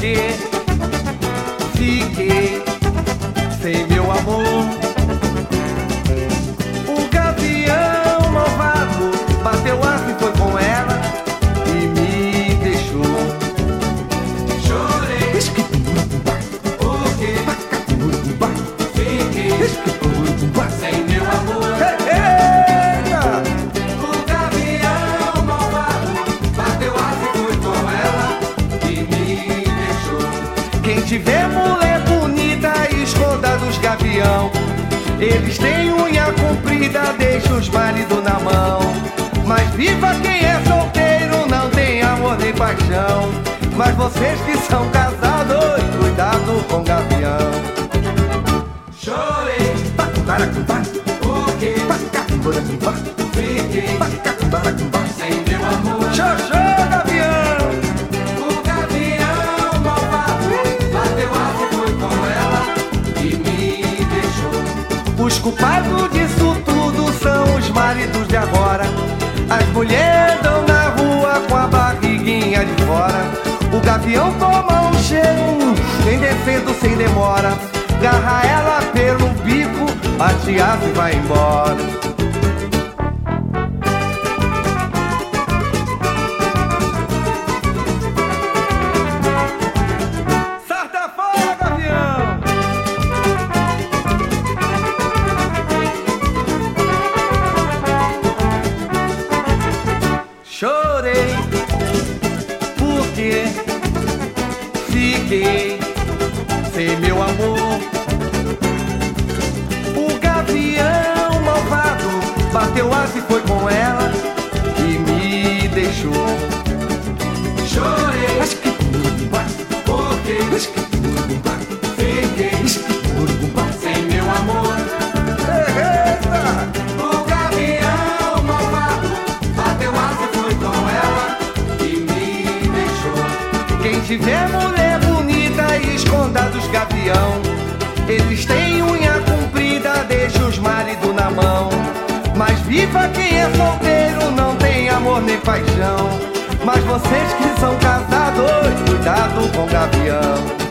porque fiquei sem meu amor. O gavião malvado bateu asa e foi com ela e me deixou. Chorei porque fiquei sem meu amor. O gavião malvado bateu asa e foi com ela e me deixou. Quem tiver mulher bonita, esconda dos gavião. Eles têm unha comprida, deixa os maridos na mão. Mas viva quem é solteiro, não tem amor nem paixão. Mas vocês que são casados, cuidado com gavião. Chorei porque fiquei sem meu amor. Xoxô, gavião! O gavião malvado bateu asa e foi com ela e me deixou. Os culpados disso tudo são os maridos de agora. As mulheres andam na rua com a barriguinha de fora. O gavião toma um cheiro, vem descendo sem demora. Agarra ela pelo bico, bate asa e vai embora. Sarta fora, gavião! Chorei porque fiquei sem meu amor. O gavião malvado bateu asa e foi com ela e me deixou. Chorei porque fiquei sem meu amor. O gavião malvado bateu asa e foi com ela e me deixou. Quem tiver mulher bonita, esconda dos gavião. Eles têm unha comprida, deixa os maridos na mão. Mas viva quem é solteiro, não tem amor nem paixão. Mas vocês que são casados, cuidado com gavião.